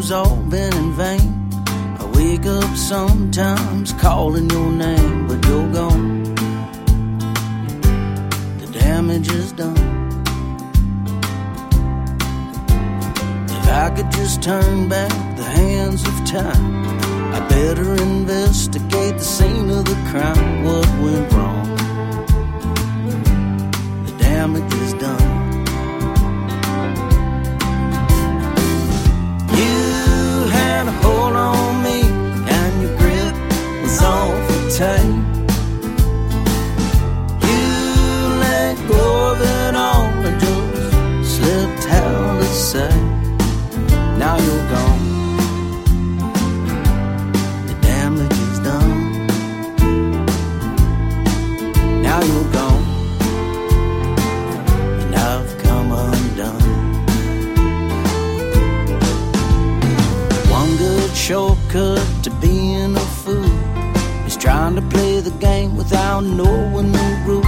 love's all been in vain. I wake up sometimes calling your name, but you're gone. The damage is done. If I could just turn back the hands of time, I better investigate the scene of the crime. What went wrong? The damage is done. You had a hold on me, and your grip was awful tight. You let go of it all and just slipped out of sight. Now you're gone. The damage is done. Now you're gone, and I've come undone. One good shortcut to being a fool is trying to play the game without knowing the rules.